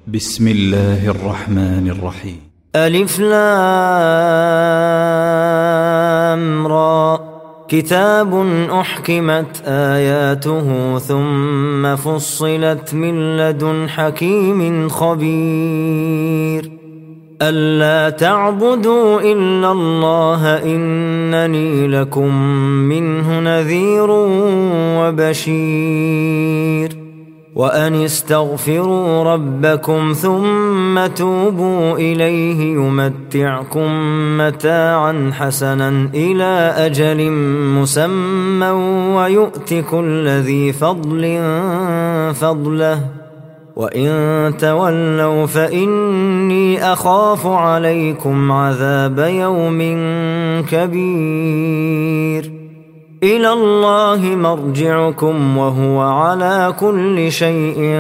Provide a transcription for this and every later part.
بسم الله الرحمن الرحيم. ألف لام را كتاب أحكمت آياته ثم فصلت من لدن حكيم خبير ألا تعبدوا إلا الله إنني لكم منه نذير وبشير وأن استغفروا ربكم ثم توبوا إليه يمتعكم متاعا حسنا إلى أجل مسمى ويؤت كل ذي فضل فضله وإن تولوا فإني أخاف عليكم عذاب يوم كبير إلى الله مرجعكم وهو على كل شيء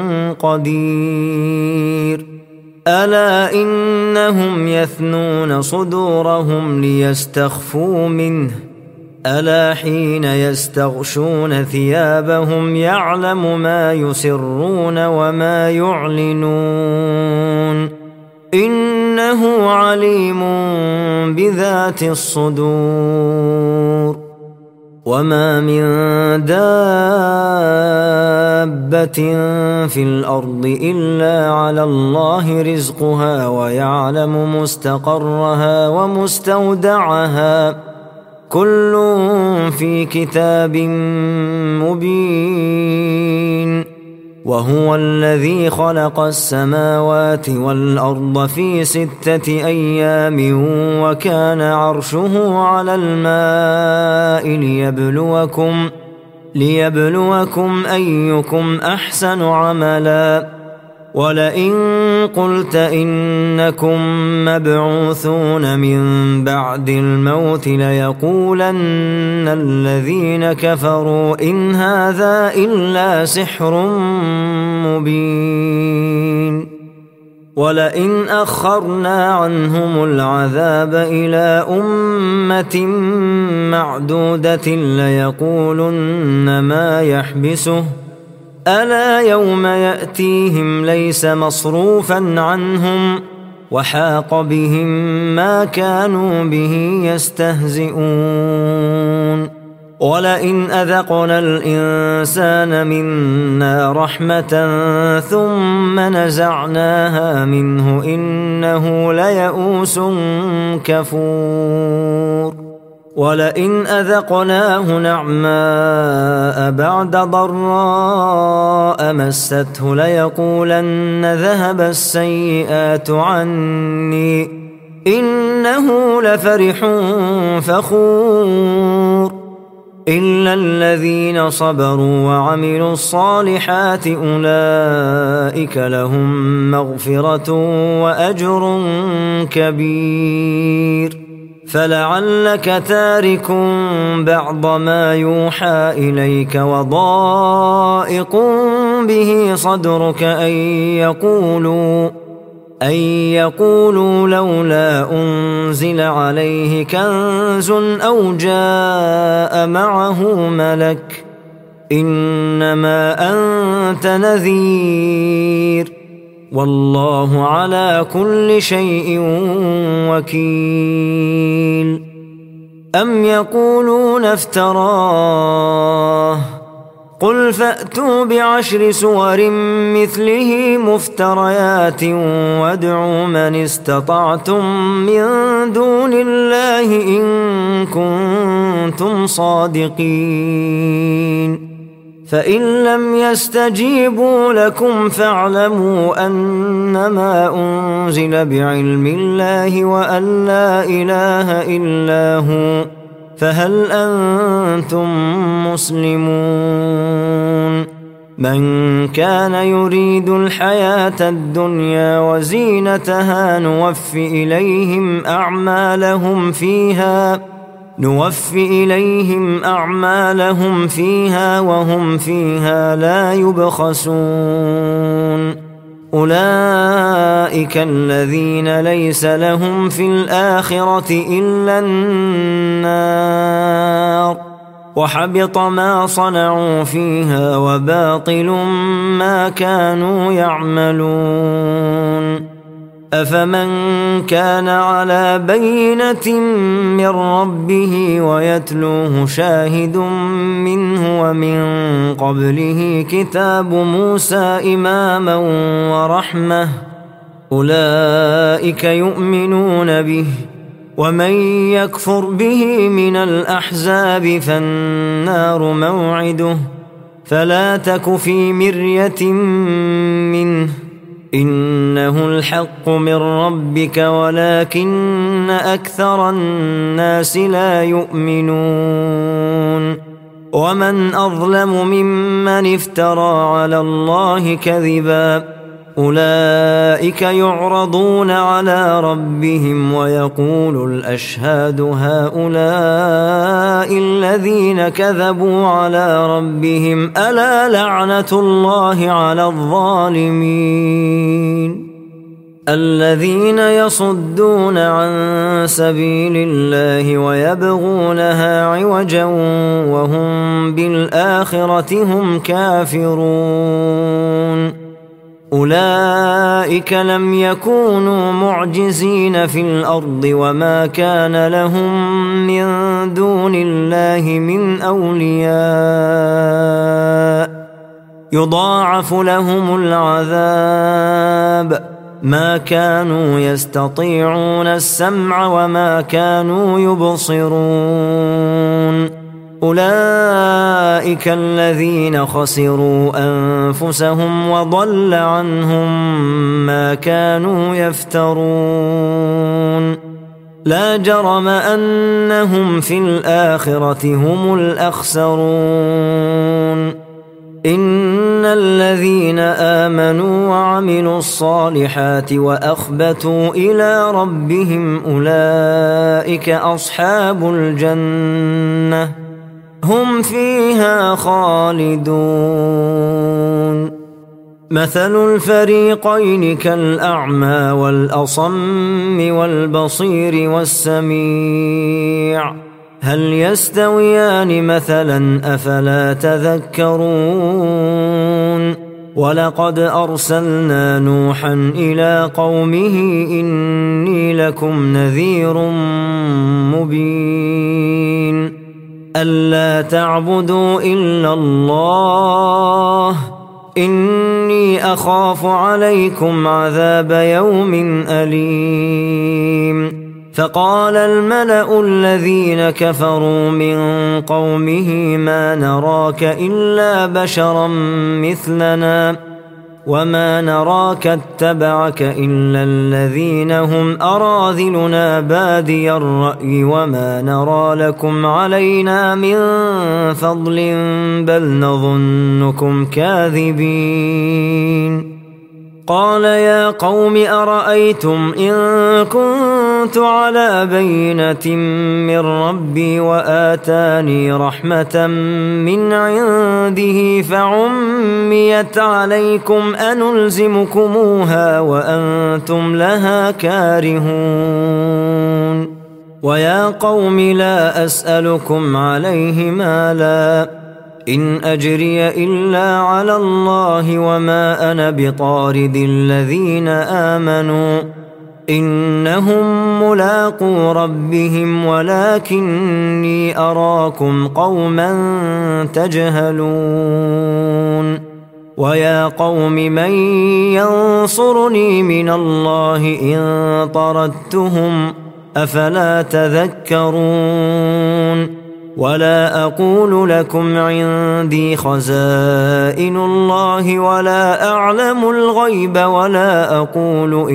قدير ألا إنهم يثنون صدورهم ليستخفوا منه ألا حين يستغشون ثيابهم يعلم ما يسرون وما يعلنون إنه عليم بذات الصدور وما من دابة في الأرض إلا على الله رزقها ويعلم مستقرها ومستودعها كل في كتاب مبين وهو الذي خلق السماوات والأرض في 6 أيام وكان عرشه على الماء ليبلوكم أيكم أحسن عملا ولئن قلت إنكم مبعوثون من بعد الموت ليقولن الذين كفروا إن هذا إلا سحر مبين ولئن أخرنا عنهم العذاب إلى أمة معدودة ليقولن ما يحبسه ألا يوم يأتيهم ليس مصروفا عنهم وحاق بهم ما كانوا به يستهزئون ولئن أذقنا الإنسان منا رحمة ثم نزعناها منه إنه ليئوس كفور ولئن أذقناه نعماء بعد ضراء مسته ليقولن ذهب السيئات عني إنه لفرح فخور إلا الذين صبروا وعملوا الصالحات أولئك لهم مغفرة وأجر كبير فلعلك تارك بعض ما يوحى إليك وضائق به صدرك أن يقولوا لولا أنزل عليه كنز أو جاء معه ملك إنما أنت نذير والله على كل شيء وكيل أم يقولون افتراه قل فأتوا ب10 سور مثله مفتريات وادعوا من استطعتم من دون الله إن كنتم صادقين فإن لم يستجيبوا لكم فاعلموا أنما أنزل بعلم الله وأن لا إله إلا هو فهل أنتم مسلمون من كان يريد الحياة الدنيا وزينتها نوفي إليهم أعمالهم فيها وهم فيها لا يبخسون أولئك الذين ليس لهم في الآخرة إلا النار وحبط ما صنعوا فيها وباطل ما كانوا يعملون. أفمن كان على بينة من ربه ويتلوه شاهد منه ومن قبله كتاب موسى إماما ورحمة أولئك يؤمنون به، ومن يكفر به من الأحزاب فالنار موعده، فلا تك في مرية منه إنه الحق من ربك ولكن أكثر الناس لا يؤمنون. ومن أظلم ممن افترى على الله كذبا أولئك يعرضون على ربهم ويقول الأشهاد هؤلاء الذين كذبوا على ربهم ألا لعنة الله على الظالمين الذين يصدون عن سبيل الله ويبغونها عوجا وهم بالآخرة هم كافرون. أولئك لم يكونوا معجزين في الأرض وما كان لهم من دون الله من أولياء يضاعف لهم العذاب ما كانوا يستطيعون السمع وما كانوا يبصرون. أولئك الذين خسروا أنفسهم وضل عنهم ما كانوا يفترون. لا جرم أنهم في الآخرة هم الأخسرون. إن الذين آمنوا وعملوا الصالحات وأخبتوا إلى ربهم أولئك أصحاب الجنة هم فيها خالدون. مثل الفريقين كالأعمى والأصم والبصير والسميع هل يستويان مثلا أفلا تذكرون. ولقد أرسلنا نوحا إلى قومه إني لكم نذير مبين ألا تعبدوا إلا الله إني أخاف عليكم عذاب يوم أليم. فقال الملأ الذين كفروا من قومه ما نراك إلا بشرا مثلنا وما نراك اتبعك إلا الذين هم أراذلنا بادي الرأي وما نرى لكم علينا من فضل بل نظنكم كاذبين. قال يا قوم أرأيتم إن كنت على بينة من ربي وآتاني رحمة من عنده فعميت عليكم أنلزمكموها وأنتم لها كارهون. ويا قوم لا أسألكم عليه مالا إن أجري إلا على الله وما أنا بطارد الذين آمنوا إنهم ملاقو ربهم ولكني أراكم قوما تجهلون. ويا قوم من ينصرني من الله إن طردتهم أفلا تذكرون. ولا أقول لكم عندي خزائن الله ولا أعلم الغيب ولا أقول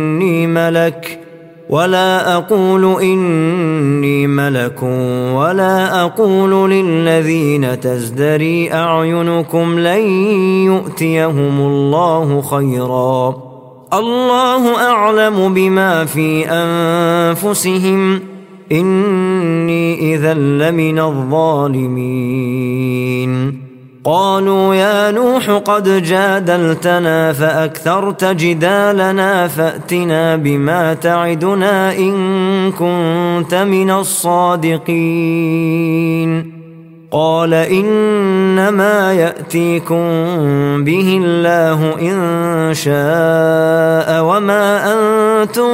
إني ملك ولا أقول للذين تزدري أعينكم لن يؤتيهم الله خيرا الله أعلم بما في أنفسهم إني إذا لمن الظالمين. قالوا يا نوح قد جادلتنا فأكثرت جدالنا فأتنا بما تعدنا إن كنت من الصادقين. قال إنما يأتيكم به الله إن شاء وما أنتم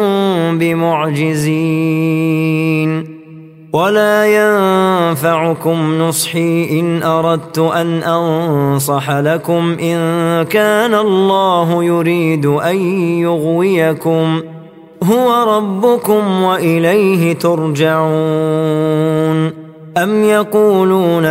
بمعجزين ولا ينفعكم نصحي إن أردت أن أنصح لكم إن كان الله يريد أن يغويكم هو ربكم وإليه ترجعون أم يقولون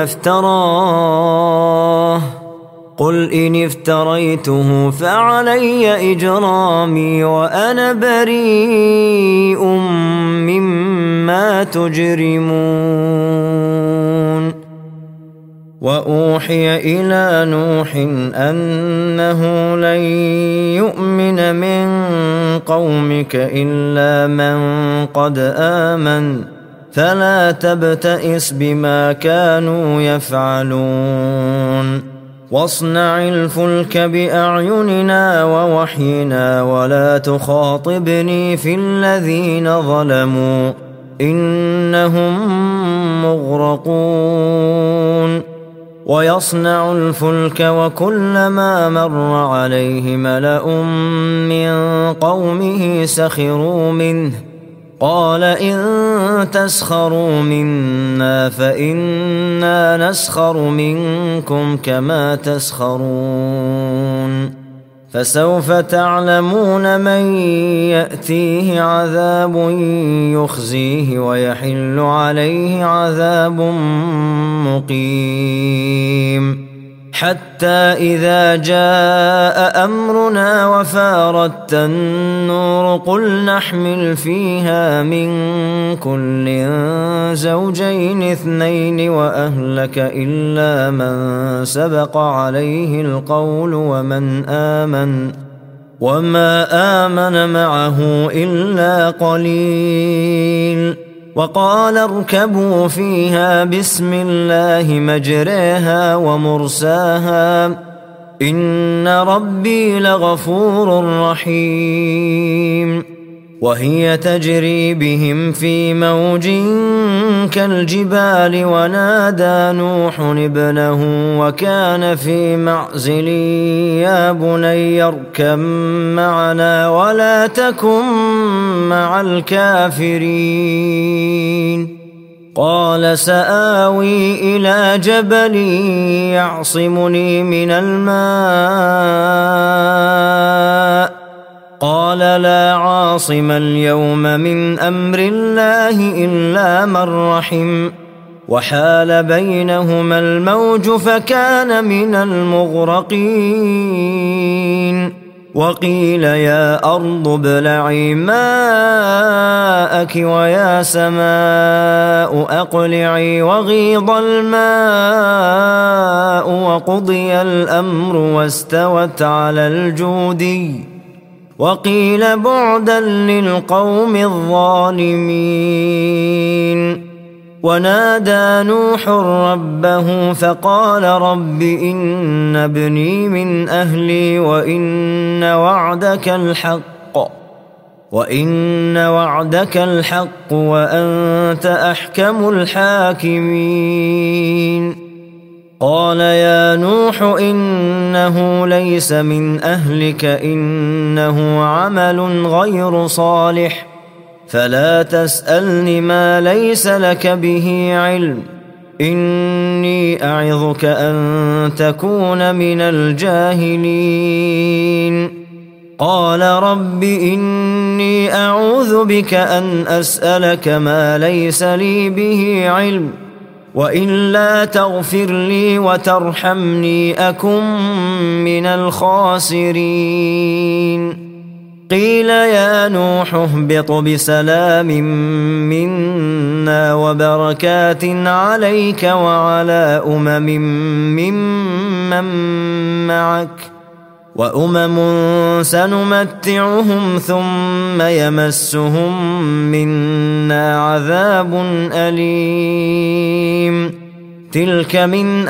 افتراه قل إن افتريته فعلي إجرامي وأنا بريء مما تجرمون وأوحي إلى نوح أنه لن يؤمن من قومك إلا من قد آمن فلا تبتئس بما كانوا يفعلون واصنع الفلك بأعيننا ووحينا ولا تخاطبني في الذين ظلموا إنهم مغرقون ويصنع الفلك وكلما مر عليه ملأ من قومه سخروا منه قال إن تسخروا منا فإنا نسخر منكم كما تسخرون فسوف تعلمون من يأتيه عذاب يخزيه ويحل عليه عذاب مقيم حتى إذا جاء أمرنا وفارت النور قل نحمل فيها من كل زوجين اثنين وأهلك إلا من سبق عليه القول ومن آمن وما آمن معه إلا قليل وقال اركبوا فيها بسم الله مجريها ومرساها إن ربي لغفور رحيم وهي تجري بهم في موج كالجبال ونادى نوح ابنه وكان في معزل يا بني اركب معنا ولا تكن مع الكافرين قال سآوي إلى جبل يعصمني من الماء قال لا عاصم اليوم من أمر الله إلا من رحم وحال بينهما الموج فكان من المغرقين وقيل يا أرض ابلعي ماءك ويا سماء أقلعي وغيض الماء وقضي الأمر واستوت على الجودي وقيل بعدا للقوم الظالمين ونادى نوح ربه فقال رب إن ابني من أهلي وإن وعدك الحق وأنت أحكم الحاكمين قال يا نوح إنه ليس من أهلك إنه عمل غير صالح فلا تسألني ما ليس لك به علم إني أعظك أن تكون من الجاهلين قال رب إني أعوذ بك أن أسألك ما ليس لي به علم وإلا تغفر لي وترحمني أكن من الخاسرين قيل يا نوح اهبط بسلام منا وبركات عليك وعلى ممن معك وأمم سنمتعهم ثم يمسهم منا عذاب أليم تلك من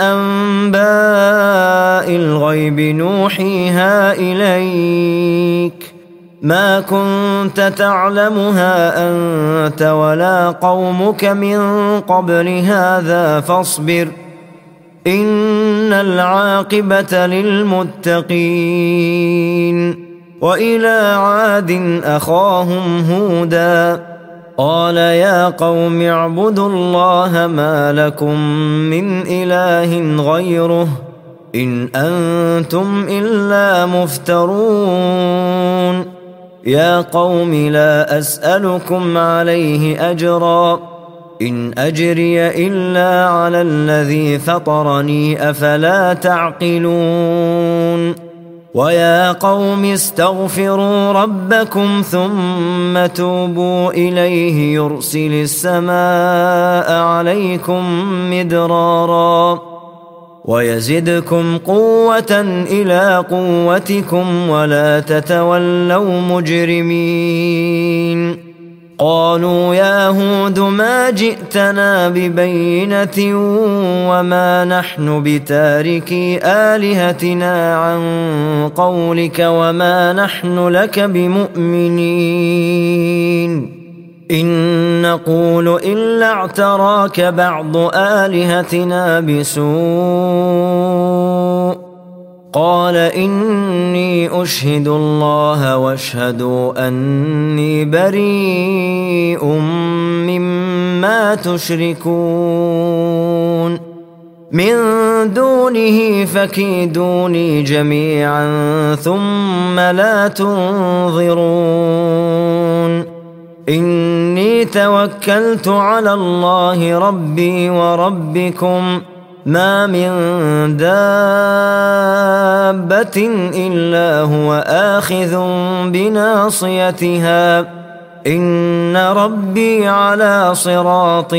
أنباء الغيب نوحيها إليك ما كنت تعلمها أنت ولا قومك من قبل هذا فاصبر إن العاقبة للمتقين. وإلى عاد أخاهم هودا قال يا قوم اعبدوا الله ما لكم من إله غيره إن أنتم إلا مفترون. يا قوم لا أسألكم عليه أجرا إن أجري إلا على الذي فطرني أفلا تعقلون. ويا قوم استغفروا ربكم ثم توبوا إليه يرسل السماء عليكم مدرارا ويزدكم قوة إلى قوتكم ولا تتولوا مجرمين. قالوا يا هود ما جئتنا ببينة وما نحن بتاركي آلهتنا عن قولك وما نحن لك بمؤمنين إن نقول إلا اعتراك بعض آلهتنا بسوء. قال إني أشهد الله واشهدوا أني بريء مما تشركون من دونه فكيدوني جميعا ثم لا تنظرون. إني توكلت على الله ربي وربكم ما من دابة إلا هو آخذ بناصيتها إن ربي على صراط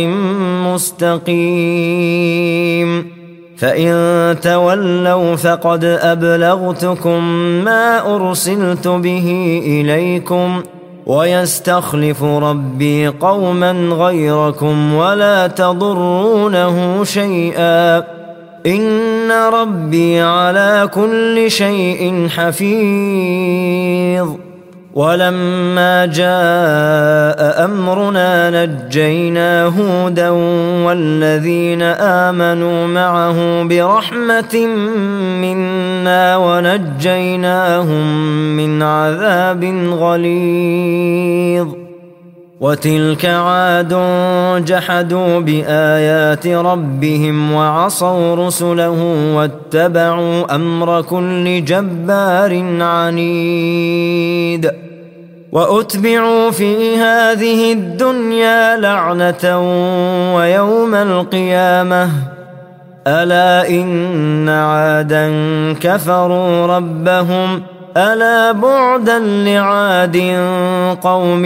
مستقيم. فإن تولوا فقد أبلغتكم ما أرسلت به إليكم ويستخلف ربي قوما غيركم ولا تضرونه شيئا إن ربي على كل شيء حفيظ. ولما جاء أمرنا نجينا هودا والذين آمنوا معه برحمة منا ونجيناهم من عذاب غليظ. وتلك عاد جحدوا بآيات ربهم وعصوا رسله واتبعوا أمر كل جبار عنيد. وأتبعوا في هذه الدنيا لعنة ويوم القيامة ألا إن عادا كفروا ربهم ألا بعدا لعاد قوم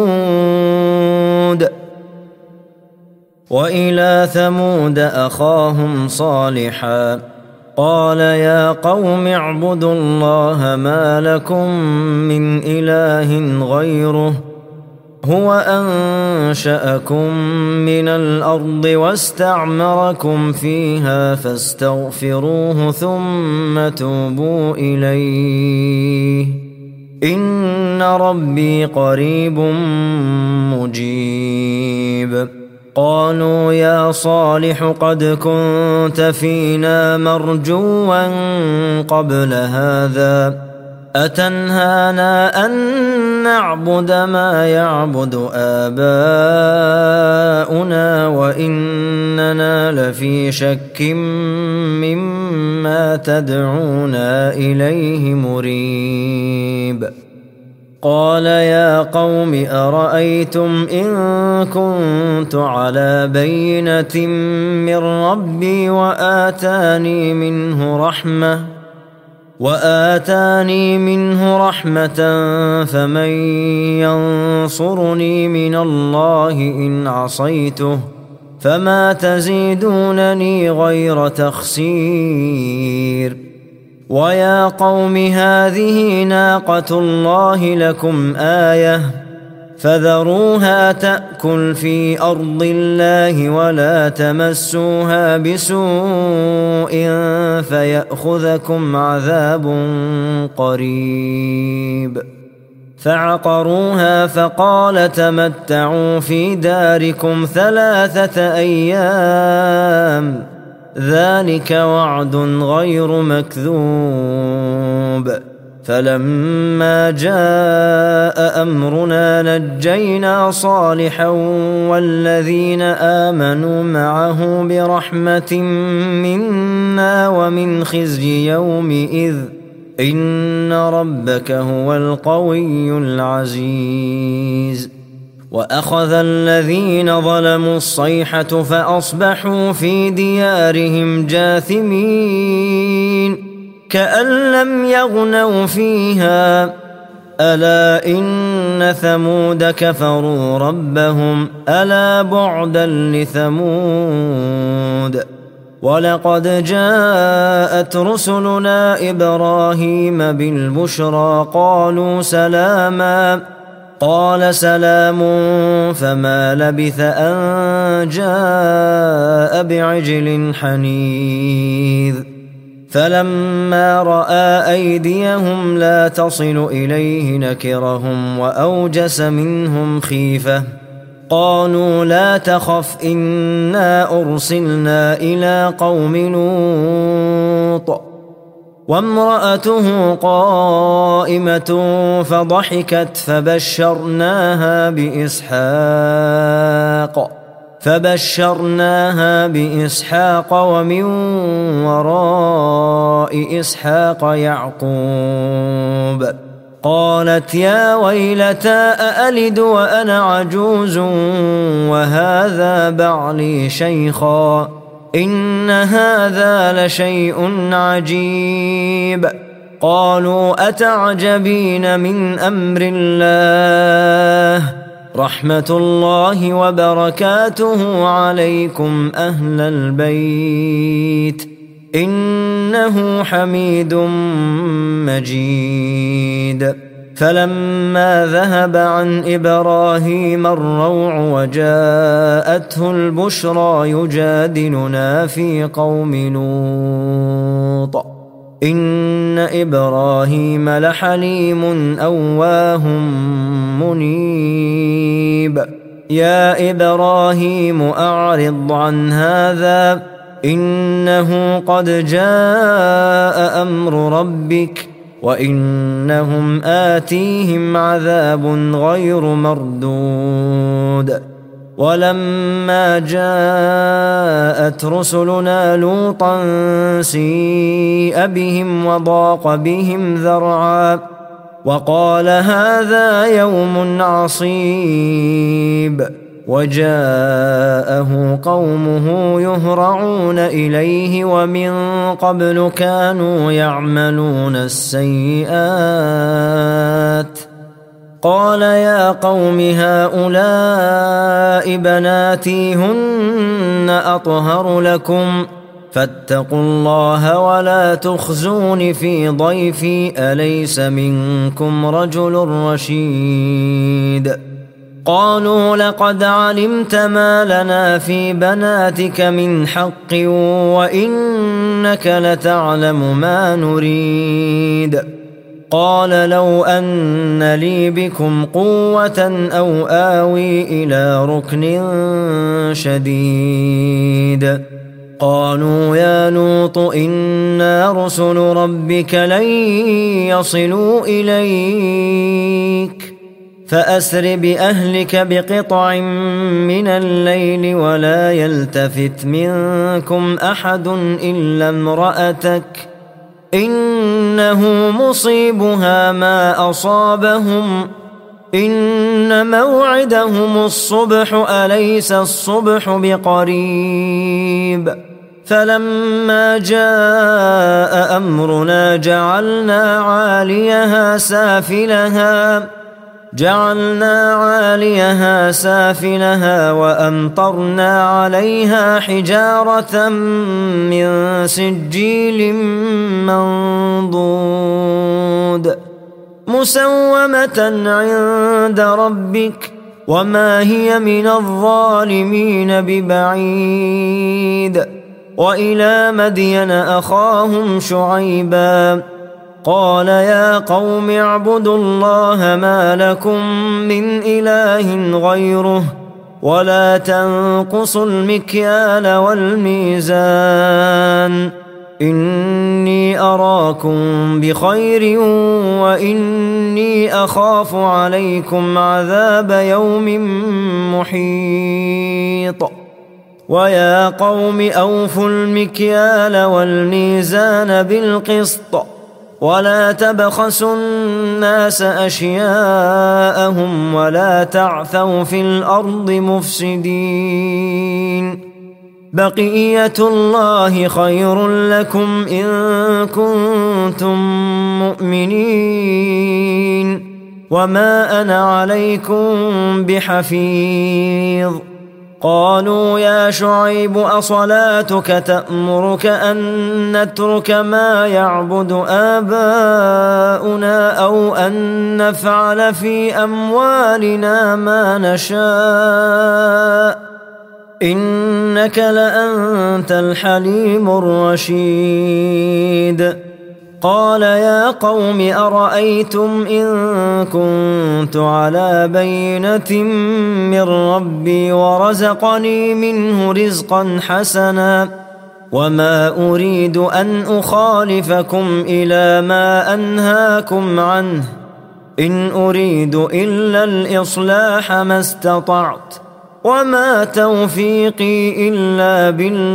هود. وإلى ثمود أخاهم صالحا قال يا قوم اعبدوا الله ما لكم من إله غيره هو أنشأكم من الأرض واستعمركم فيها فاستغفروه ثم توبوا إليه إن ربي قريب مجيب. قالوا يا صالح قد كنت فينا مرجوا قبل هذا أتنهانا أن نعبد ما يعبد آباؤنا وإننا لفي شك مما تدعونا إليه مريب. قال يا قوم أرأيتم إن كنت على بينة من ربي وآتاني منه رحمة فمن ينصرني من الله إن عصيته فما تزيدونني غير تخسير. ويا قوم هذه ناقة الله لكم آية فذروها تأكل في أرض الله ولا تمسوها بسوء فيأخذكم عذاب قريب. فعقروها فقال تمتعوا في داركم 3 أيام ذلك وعد غير مكذوب. فلما جاء أمرنا نجينا صالحا والذين آمنوا معه برحمة منا ومن خزي يومئذ إن ربك هو القوي العزيز. وأخذ الذين ظلموا الصيحة فأصبحوا في ديارهم جاثمين كأن لم يغنوا فيها ألا إن ثمود كفروا ربهم ألا بعدا لثمود. ولقد جاءت رسلنا إبراهيم بالبشرى قالوا سلاما قال سلام فما لبث أن جاء بعجل حنيذ. فلما رأى أيديهم لا تصل إليه نكرهم وأوجس منهم خيفة قالوا لا تخف إنا أرسلنا إلى قوم لوط وامرأته قائمة فضحكت فبشرناها بإسحاق ومن وراء إسحاق يعقوب. قالت يا ويلتى أألد وأنا عجوز وهذا بعلي شيخا إن هذا لشيء عجيب. قالوا أتعجبين من أمر الله رحمة الله وبركاته عليكم أهل البيت إنه حميد مجيد. فلما ذهب عن إبراهيم الروع وجاءته البشرى يجادلنا في قوم لوط إن إبراهيم لحليم أواه منيب. يا إبراهيم أعرض عن هذا إنه قد جاء أمر ربك وإنهم آتيهم عذاب غير مردود. ولما جاءت رسلنا لوطا سيء بهم وضاق بهم ذرعا وقال هذا يوم عصيب. وجاءه قومه يهرعون إليه ومن قبل كانوا يعملون السيئات. قال يا قوم هؤلاء بناتي هن أطهر لكم فاتقوا الله ولا تخزون في ضيفي أليس منكم رجل رشيد. قالوا لقد علمت ما لنا في بناتك من حق وإنك لتعلم ما نريد. قال لو أن لي بكم قوة أو آوي إلى ركن شديد. قالوا يا لوط إنا رسل ربك لن يصلوا إليك فأسر بأهلك بقطع من الليل ولا يلتفت منكم أحد إلا امرأتك إنه مصيبها ما أصابهم إن موعدهم الصبح أليس الصبح بقريب. فلما جاء أمرنا جعلنا عاليها سافلها وأمطرنا عليها حجارة من سجيل منضود مسومة عند ربك وما هي من الظالمين ببعيد. وإلى مدين أخاهم شعيبا قال يا قوم اعبدوا الله ما لكم من إله غيره ولا تنقصوا المكيال والميزان إني أراكم بخير وإني أخاف عليكم عذاب يوم محيط ويا قوم أوفوا المكيال والميزان بالقسط ولا تبخسوا الناس أشياءهم ولا تعثوا في الأرض مفسدين بقية الله خير لكم إن كنتم مؤمنين وما أنا عليكم بحفيظ قالوا يا شعيب أصلاتك تأمرك أن نترك ما يعبد آباؤنا أو أن نفعل في أموالنا ما نشاء إنك لأنت الحليم الرشيد قال يا قوم أرأيتم إن كنت على بينة من ربي ورزقني منه رزقا حسنا وما أريد أن أخالفكم إلى ما أنهاكم عنه إن أريد إلا الإصلاح ما استطعت وما توفيقي إلا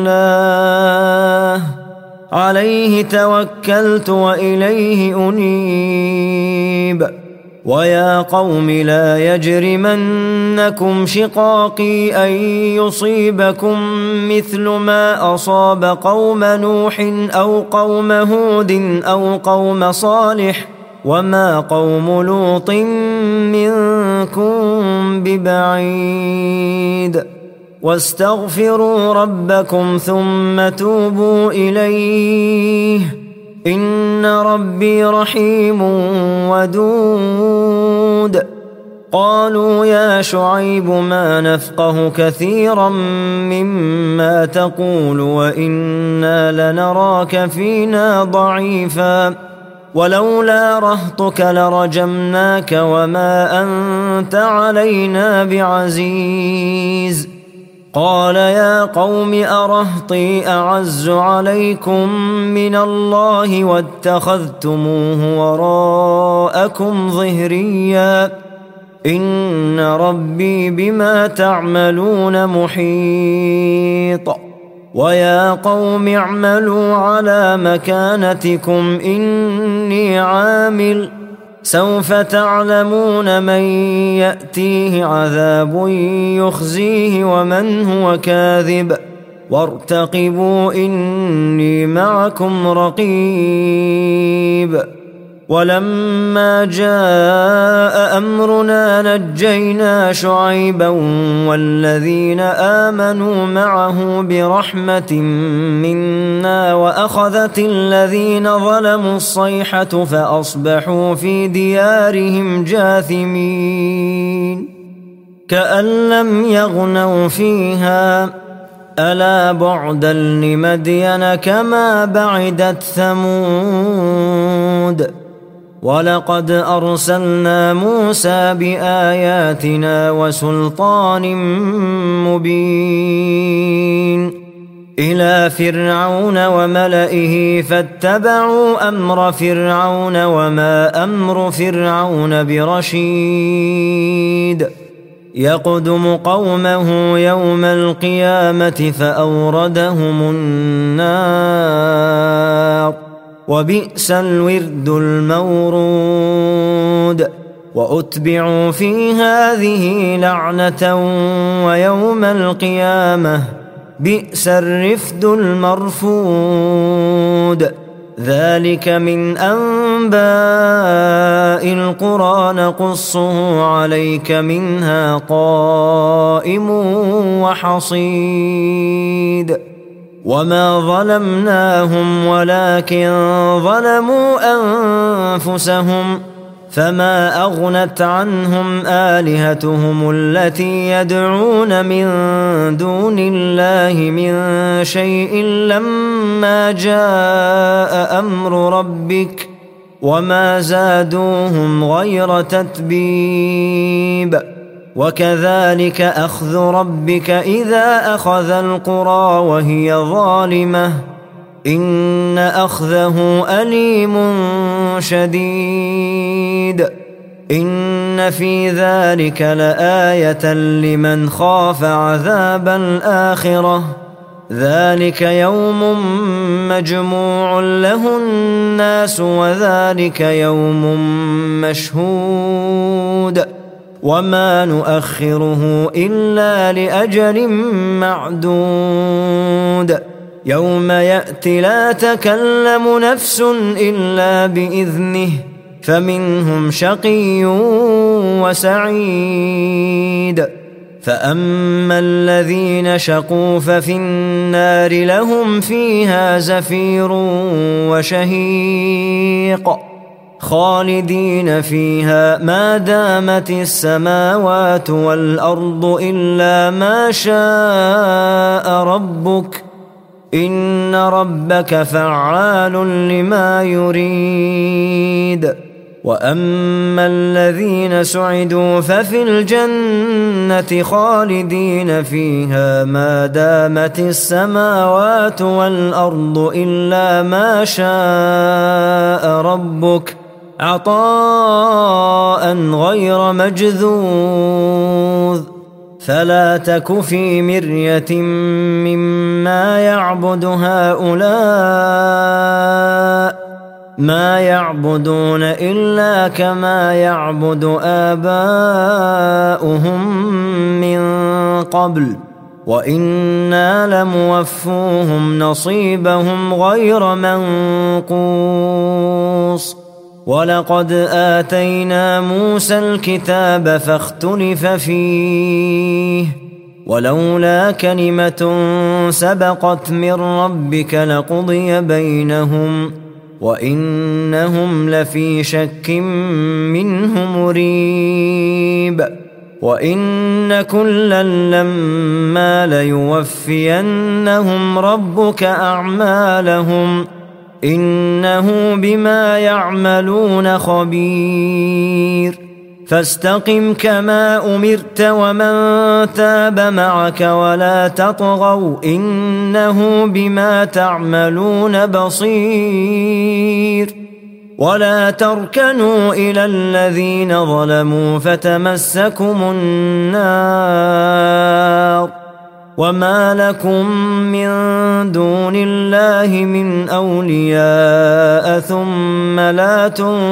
بالله عليه توكلت وإليه أنيب ويا قوم لا يجرمنكم شقاقي أن يصيبكم مثل ما أصاب قوم نوح أو قوم هود أو قوم صالح وما قوم لوط منكم ببعيد واستغفروا ربكم ثم توبوا إليه إن ربي رحيم ودود قالوا يا شعيب ما نفقه كثيرا مما تقول وإنا لنراك فينا ضعيفا ولولا رهطك لرجمناك وما أنت علينا بعزيز قال يا قوم أرهطي أعز عليكم من الله واتخذتموه وراءكم ظهريا إن ربي بما تعملون محيط ويا قوم اعملوا على مكانتكم إني عامل سوف تعلمون من يأتيه عذاب يخزيه ومن هو كاذب وارتقبوا إني معكم رقيب ولما جاء أمرنا نجينا شعيبا والذين آمنوا معه برحمة منا وأخذت الذين ظلموا الصيحة فأصبحوا في ديارهم جاثمين كأن لم يغنوا فيها ألا بعدا لمدين كما بعدت ثمود ولقد أرسلنا موسى بآياتنا وسلطان مبين إلى فرعون وملئه فاتبعوا أمر فرعون وما أمر فرعون برشيد يقدم قومه يوم القيامة فأوردهم النار وبئس الورد المورود وأتبعوا في هذه لعنة ويوم القيامة بئس الرفد المرفود ذلك من أنباء القرى نقصه عليك منها قائم وحصيد وما ظلمناهم ولكن ظلموا أنفسهم فما أغنت عنهم آلهتهم التي يدعون من دون الله من شيء لما جاء أمر ربك وما زادوهم غير تتبيب وكذلك أخذ ربك إذا أخذ القرى وهي ظالمة إن أخذه أليم شديد إن في ذلك لآية لمن خاف عذاب الآخرة ذلك يوم مجموع له الناس وذلك يوم مشهود وما نؤخره إلا لأجل معدود يوم يأتي لا تكلم نفس إلا بإذنه فمنهم شقي وسعيد فأما الذين شقوا ففي النار لهم فيها زفير وشهيق خالدين فيها ما دامت السماوات والأرض إلا ما شاء ربك إن ربك فعال لما يريد وأما الذين سعدوا ففي الجنة خالدين فيها ما دامت السماوات والأرض إلا ما شاء ربك عطاء غير مجذوذ فلا تك في مرية مما يعبد هؤلاء ما يعبدون إلا كما يعبد آباؤهم من قبل وإنا لموفوهم نصيبهم غير منقوص ولقد آتينا موسى الكتاب فاختلف فيه ولولا كلمة سبقت من ربك لقضي بينهم وإنهم لفي شك منه مريب وإن كلا لما ليوفينهم ربك أعمالهم إنه بما يعملون خبير فاستقم كما أمرت ومن تاب معك ولا تطغوا إنه بما تعملون بصير ولا تركنوا إلى الذين ظلموا فتمسكم النار وما لكم من دون الله من أولياء ثم لا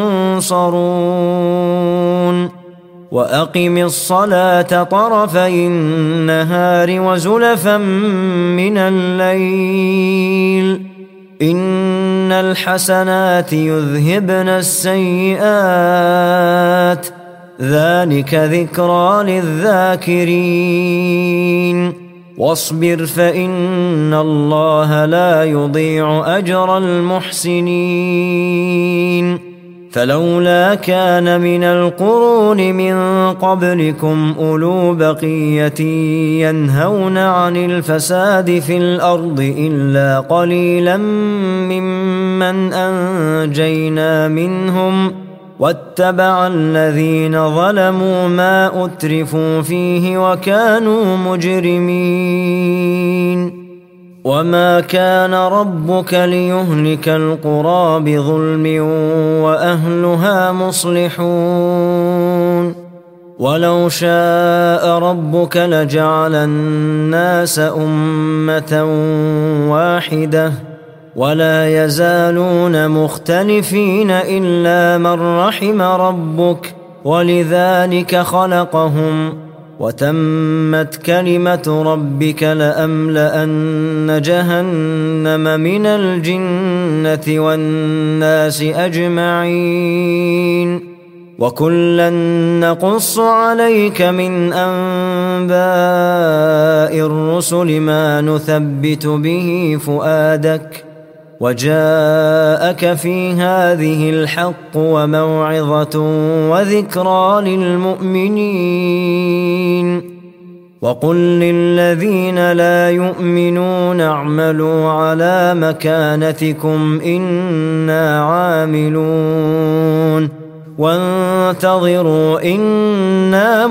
تنصرون وأقم الصلاة طرفي النهار وزلفا من الليل إن الحسنات يذهبن السيئات ذلك ذكرى للذاكرين واصبر فإن الله لا يضيع أجر المحسنين فلولا كان من القرون من قبلكم أولو بقية ينهون عن الفساد في الأرض إلا قليلا ممن أنجينا منهم واتبع الذين ظلموا ما أترفوا فيه وكانوا مجرمين وما كان ربك ليهلك القرى بظلم وأهلها مصلحون ولو شاء ربك لجعل الناس أمة واحدة ولا يزالون مختلفين إلا من رحم ربك ولذلك خلقهم وتمت كلمة ربك لأملأن جهنم من الجنة والناس أجمعين وكلا نقص عليك من أنباء الرسل ما نثبت به فؤادك وجاءك في هذه الحق وموعظة وذكرى للمؤمنين وقل للذين لا يؤمنون اعملوا على مكانتكم إنا عاملون وانتظروا إنا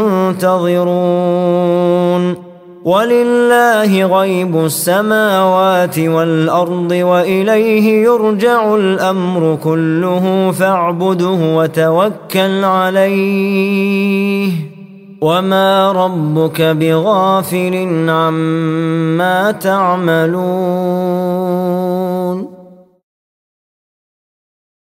منتظرون ولله غيب السماوات والأرض وإليه يرجع الأمر كله فاعبده وتوكل عليه وما ربك بغافل عما تعملون.